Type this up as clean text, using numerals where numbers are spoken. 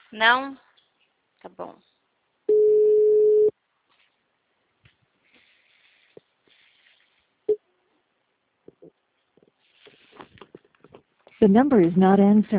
Não? Tá bom. The number is not answering.